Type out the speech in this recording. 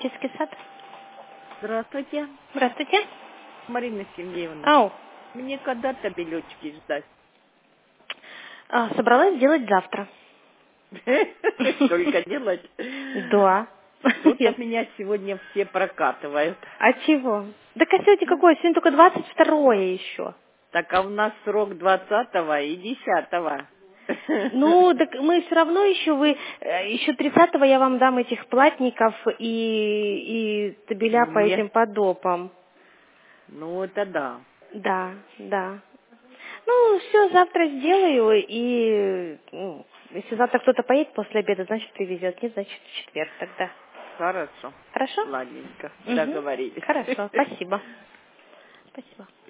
Детский сад. Здравствуйте, Здравствуйте. Марина Сергеевна. Ау. Мне когда-то билетики ждать? Собралась сделать завтра. Только делать? Да. Что-то меня сегодня все прокатывают. А чего? Да сегодня какое? Сегодня только 22-е еще. Так, а у нас срок 20-го и 10-го. Ну, так мы все равно еще 30-го я вам дам этих платников и табеля по Нет. этим подопам. Ну, это да. Да, да. Ну, все, завтра сделаю, и если завтра кто-то поедет после обеда, значит привезет. Нет, значит в четверг тогда. Хорошо. Хорошо? Ладненько. Угу. Договорились. Хорошо, спасибо. Спасибо.